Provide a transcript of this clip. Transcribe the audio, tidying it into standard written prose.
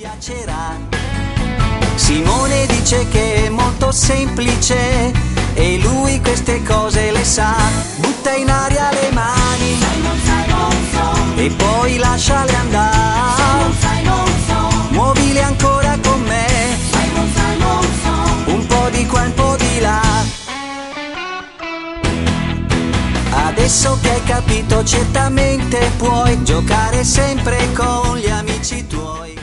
piacerà. Simone dice che è molto semplice e lui queste cose le sa. Butta in aria le mani, e poi lasciale andare. Muovile ancora con me, un po' di qua, un po' di là. Adesso che hai capito certamente puoi giocare sempre con gli amici tuoi.